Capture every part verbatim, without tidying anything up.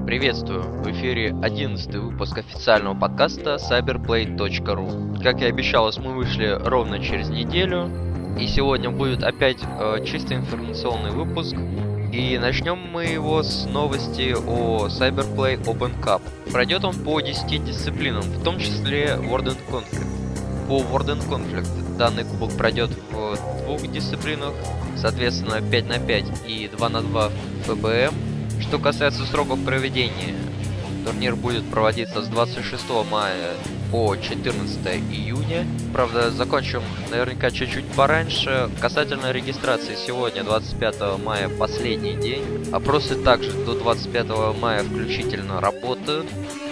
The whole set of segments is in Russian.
Приветствую! В эфире одиннадцатый выпуск официального подкаста cyberplay точка ру. Как и обещалось, мы вышли ровно через неделю, и сегодня будет опять э, чисто информационный выпуск. И начнем мы его с новости о Cyberplay Open Cup. Пройдет он по десяти дисциплинам, в том числе World and Conflict. По World and Conflict данный кубок пройдет в двух дисциплинах, соответственно пять на пять и два на два в эф бэ эм. Что касается сроков проведения, турнир будет проводиться с двадцать шестого мая по четырнадцатое июня. Правда, закончим наверняка чуть-чуть пораньше. Касательно регистрации, сегодня, двадцать пятого мая, последний день. Опросы также до двадцать пятого мая включительно работают.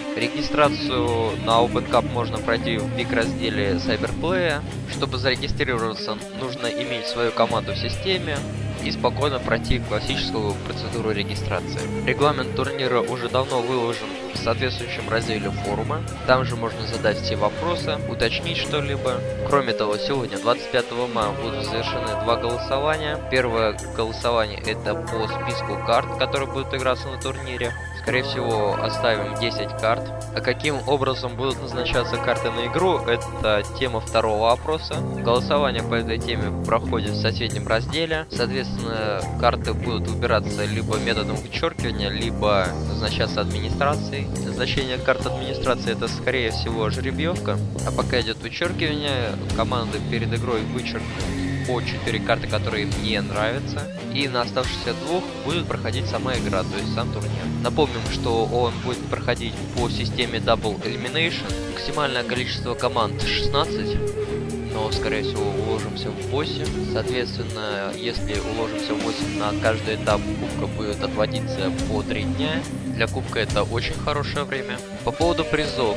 Регистрацию на Open Cup можно пройти в вик-разделе Cyberplay. Чтобы зарегистрироваться, нужно иметь свою команду в системе и спокойно пройти классическую процедуру регистрации. Регламент турнира уже давно выложен в соответствующем разделе форума. Там же можно задать все вопросы, уточнить что-либо. Кроме того, сегодня, двадцать пятого мая, будут завершены два голосования. Первое голосование — это по списку карт, которые будут играться на турнире. Скорее всего, оставим десять карт. А каким образом будут назначаться карты на игру, это тема второго опроса. Голосование по этой теме проходит в соседнем разделе. Соответственно, карты будут выбираться либо методом вычеркивания, либо назначаться администрацией. Назначение карт администрации — это скорее всего жеребьевка. А пока идет вычеркивание, команды перед игрой вычеркнут по четыре карты, которые им не нравятся, и на оставшихся двух будет проходить сама игра, то есть сам турнир. Напомним, что он будет проходить по системе Double Elimination. Максимальное количество команд шестнадцать, но скорее всего уложимся в восемь. Соответственно, если уложимся в восемь, на каждый этап кубка будет отводиться по три дня. Для кубка это очень хорошее время. По поводу призов,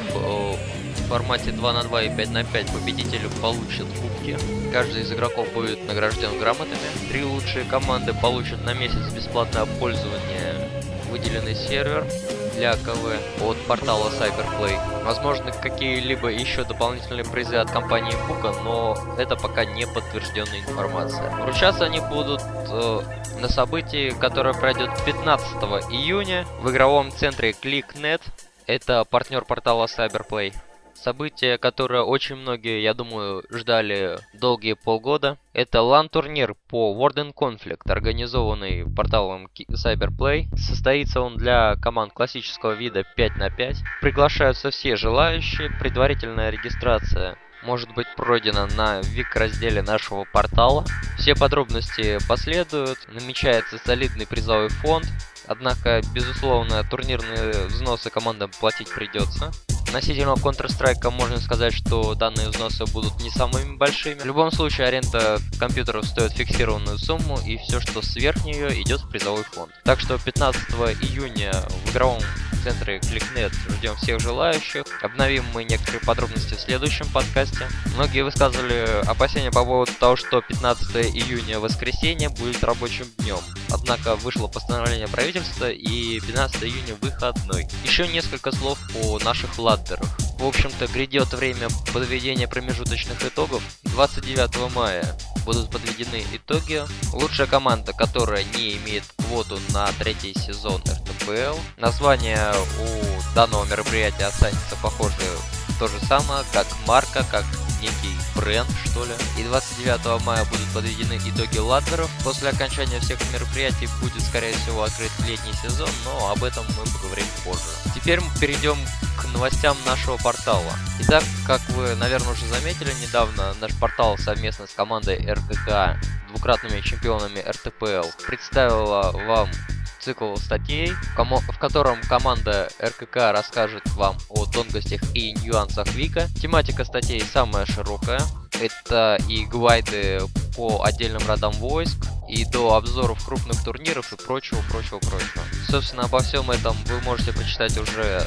в формате два на два и пять на пять победители получат кубки. Каждый из игроков будет награжден грамотами. Три лучшие команды получат на месяц бесплатное пользование выделенный сервер для КВ от портала Cyberplay. Возможно, какие-либо еще дополнительные призы от компании Бука, но это пока не подтвержденная информация. Вручаться они будут э, на событии, которое пройдет пятнадцатого июня в игровом центре ClickNet. Это партнер портала Cyberplay. Событие, которое очень многие, я думаю, ждали долгие полгода. Это лан-турнир по World and Conflict, организованный порталом Cyberplay. Состоится он для команд классического вида пять на пять. Приглашаются все желающие. Предварительная регистрация может быть пройдена на вик-разделе нашего портала. Все подробности последуют. Намечается солидный призовой фонд. Однако, безусловно, турнирные взносы командам платить придется. Относительно Counter-Strike можно сказать, что данные взносы будут не самыми большими. В любом случае, аренда компьютеров стоит фиксированную сумму, и все, что сверх нее, идет в призовой фонд. Так что пятнадцатого июня в игровом центре ClickNet ждем всех желающих. Обновим мы некоторые подробности в следующем подкасте. Многие высказывали опасения по поводу того, что пятнадцатого июня, воскресенье, будет рабочим днем. Однако вышло постановление правительства, и пятнадцатого июня выходной. Еще несколько слов о наших ладдерах. В общем-то, грядет время подведения промежуточных итогов. двадцать девятого мая будут подведены итоги. Лучшая команда, которая не имеет квоту на третий сезон эр тэ пэ эл. Название у данного мероприятия останется похоже то же самое, как марка, как некий бренд, что ли. И двадцать девятого мая будут подведены итоги ладдеров. После окончания всех мероприятий будет, скорее всего, открыт летний сезон, но об этом мы поговорим позже. Теперь мы перейдем к новостям нашего портала. Итак, как вы, наверное, уже заметили недавно, наш портал совместно с командой эр ка ка, двукратными чемпионами эр тэ пэ эл, представила вам цикл статей, в котором команда эр ка ка расскажет вам о тонкостях и нюансах Вика. Тематика статей самая широкая. Это и гайды по отдельным родам войск, и до обзоров крупных турниров и прочего, прочего, прочего. Собственно, обо всем этом вы можете почитать уже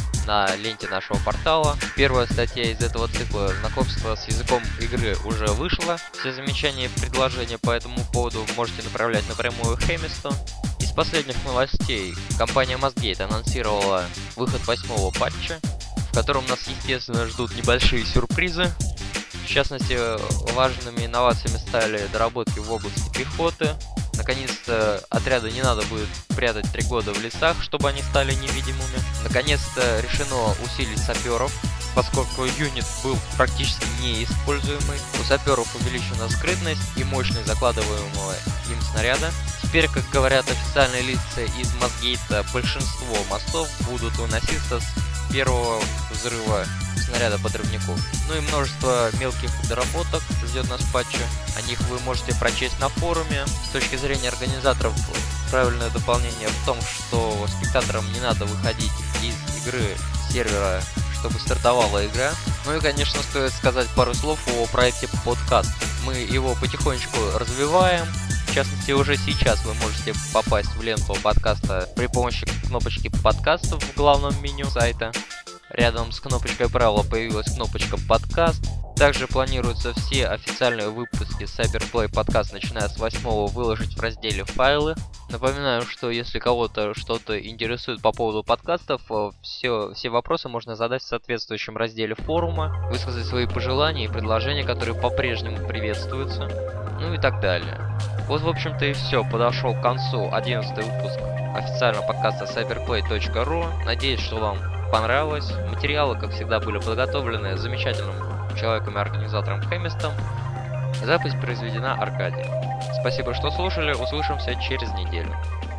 на ленте нашего портала. Первая статья из этого цикла «Знакомство с языком игры» уже вышла. Все замечания и предложения по этому поводу можете направлять напрямую Хэмисту. Из последних новостей компания Mastgate анонсировала выход восьмого патча, в котором нас, естественно, ждут небольшие сюрпризы. В частности, важными инновациями стали доработки в области пехоты, Наконец-то отряды не надо будет прятать три года в лесах, чтобы они стали невидимыми. Наконец-то решено усилить саперов, поскольку юнит был практически неиспользуемый. У саперов увеличена скрытность и мощность закладываемого им снаряда. Теперь, как говорят официальные лица из Мосгейта, большинство мостов будут выноситься с первого взрыва снаряда подрывников. Ну и множество мелких доработок ждет нас в патче. О них вы можете прочесть на форуме. С точки зрения организаторов, правильное дополнение в том, что спектаторам не надо выходить из игры сервера, чтобы стартовала игра. Ну и, конечно, стоит сказать пару слов о проекте подкаст. Мы его потихонечку развиваем. В частности, уже сейчас вы можете попасть в ленту подкаста при помощи кнопочки подкастов в главном меню сайта. Рядом с кнопочкой правила появилась кнопочка подкаст. Также планируются все официальные выпуски Cyberplay подкаст, начиная с восьмого, выложить в разделе файлы. Напоминаю, что если кого-то что-то интересует по поводу подкастов, все, все вопросы можно задать в соответствующем разделе форума, высказать свои пожелания и предложения, которые по-прежнему приветствуются, ну и так далее. Вот, в общем-то, и все. Подошел к концу одиннадцатый выпуск официального подкаста cyberplay точка ру. Надеюсь, что вам понравилось. Материалы, как всегда, были подготовлены замечательным человеком и организатором Хэмистом. Запись произведена Аркадием. Спасибо, что слушали. Услышимся через неделю.